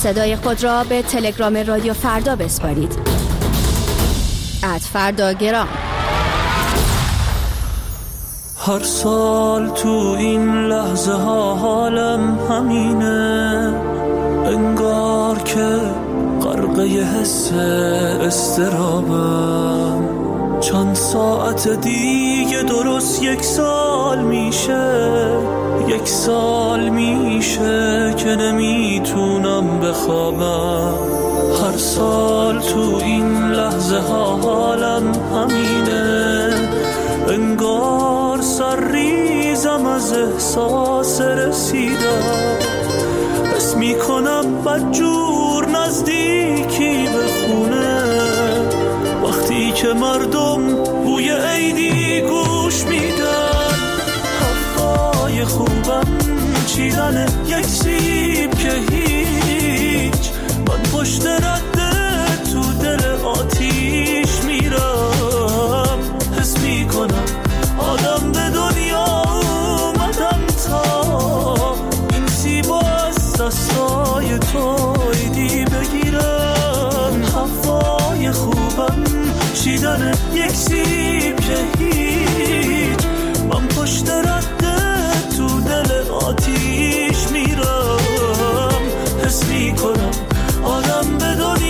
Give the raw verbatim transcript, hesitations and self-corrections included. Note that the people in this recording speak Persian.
صدای خود را به تلگرام رادیو فردا بسپارید. ات فردا گرام. هر سال تو این لحظه ها حالم همینه، انگار که غرقه حس استرابم. چند ساعت دیگه درست یک سال میشه، یک سال میشه که نمیتونم بخوابم. هر سال تو این لحظه ها حالم همینه، انگار سر ریزم از احساس رسیدم. حس میکنم بدجور نزدیکی به خونه، وقتی که مردم بوی عیدی گوش میدن. هوای خوبم چیدن یک سیب که هیچ، من پشت رده تو دل آتیش میرم. حس میکنم آدم به دنیا اومدم تا این سیبا از دستای تو عیدی بگیرم. هوای خوبم چیدن یک سیب که هیچ، من پشت رده تو دل آتیش میرم. حس میکنم آدم به دنیا